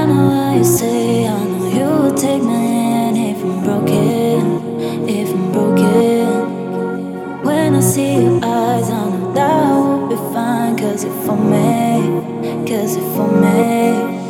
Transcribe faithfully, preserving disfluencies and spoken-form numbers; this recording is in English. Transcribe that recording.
know what you say, I know you would take my hand if I'm broken, if I'm broken. When I see your eyes, I know that I will be fine. Cause if for me, cause if for me